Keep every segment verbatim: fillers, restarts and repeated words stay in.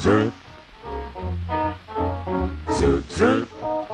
zoot, zoot, zoot.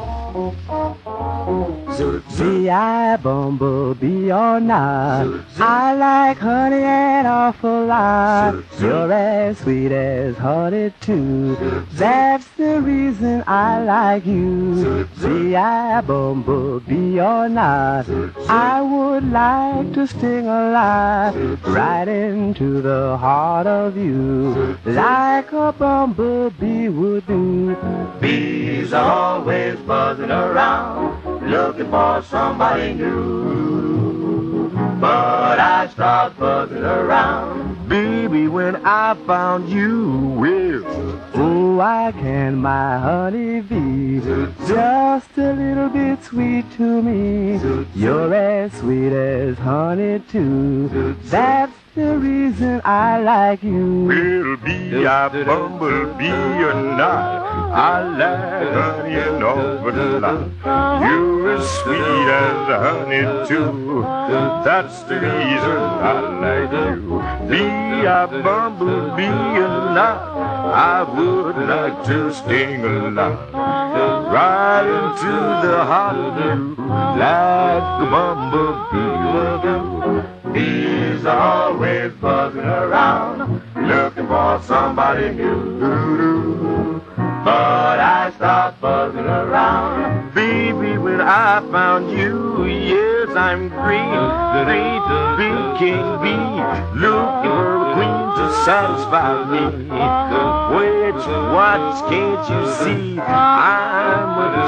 Zoot, zoot. Be I bumblebee or not, zoot, zoot. I like honey an awful lot. Zoot, zoot. You're as sweet as honey too. Zoot, zoot. That's the reason I like you. Zoot, zoot. Be I bumblebee or not, zoot, zoot. I would like to sting a lot zoot, zoot. right into the heart of you, zoot, zoot. like a bumblebee would do. Bees are always buzzing around, looking for somebody new. But I start buzzing around, baby, when I found you. Well, oh, why can my honey be just a little bit sweet to me? You're as sweet as honey too. That's the reason I like you. well, be I bumblebee or not, I like honey an awful lot. You're as sweet as honey too. That's the reason I like you. Be I bumblebee or not, I would like to sting a lot right into the heart of you, like a bumblebee would do. bees are always buzzing around, looking for somebody new. But I start buzzing around, baby, when I found you. Yes, I'm green, green to be king bee, looking for a queen to satisfy me. Which what can't you see? I'm a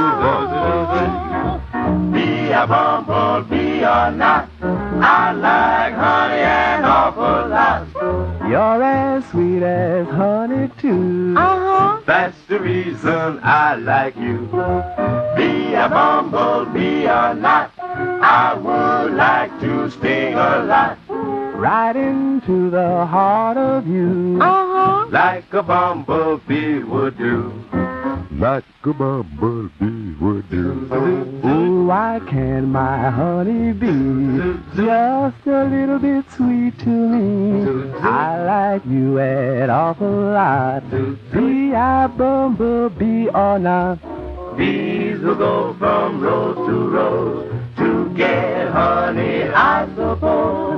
true bumblebee. be a bumblebee or not, I like honey an awful lot. You're as sweet as honey too. Uh-huh. That's the reason I like you. Be a bumblebee or not, I would like to sting a lot, Right into the heart of you. uh-huh. like a bumblebee would do. Like a bumblebee would do. Oh, why can't my honey be just a little bit sweet to me? I like you an awful lot. Be I bumblebee or not. Bees will go from rose to rose to get honey, I suppose.